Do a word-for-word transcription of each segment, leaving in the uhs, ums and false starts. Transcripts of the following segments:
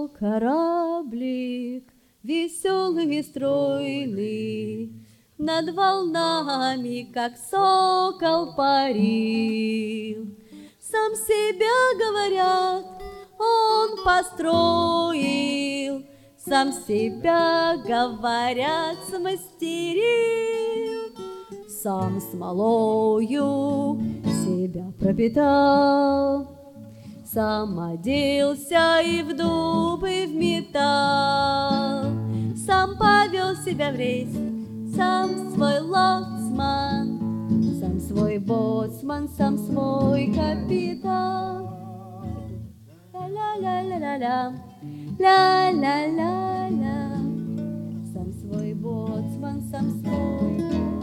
Шел кораблик веселый и стройный, над волнами, как сокол, парил. Сам себя, говорят, он построил, сам себя, говорят, смастерил, сам смолою себя пропитал, сам оделся и в дуб, и в металл, сам повел себя в рейс, сам свой лоцман, сам свой боцман, сам свой капитан. Ла-ла-ла-ла-ла, ла-ла-ла-ла, сам свой боцман, сам свой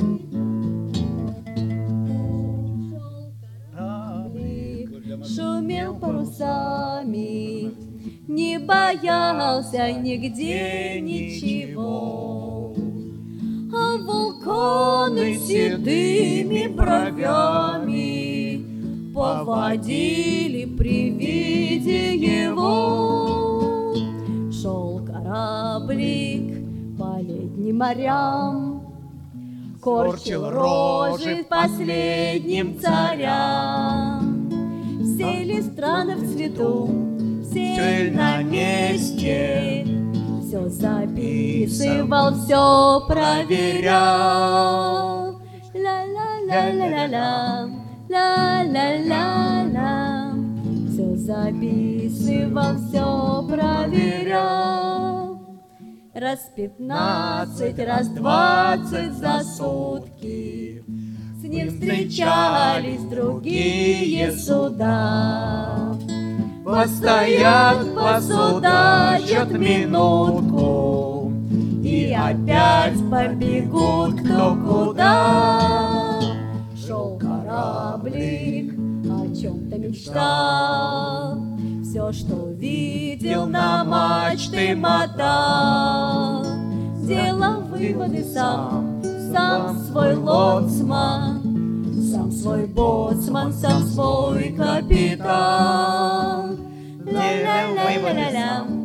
кораблик, шумел парусами, не боялся нигде ничего. А вулканы седыми бровями поводили при виде его. Шел кораблик по летним морям, корчил рожи последним царям. Все ли страны в цвету, все ли на месте, все записывал, все проверял. Ла-ла-ла-ла-ла, ла-ла-ла-ла, все записывал, все проверял. Раз пятнадцать, раз двадцать за сутки с ним встречались другие суда. Постоят, посудачат минутку и опять побегут кто куда. Шел кораблик, о чем-то мечтал, все, что видел, на мачты мотал. Делал выводы сам, сам свой лоцман, сам свой боцман, сам свой капитан. Ла-ла-ла-ла-ла.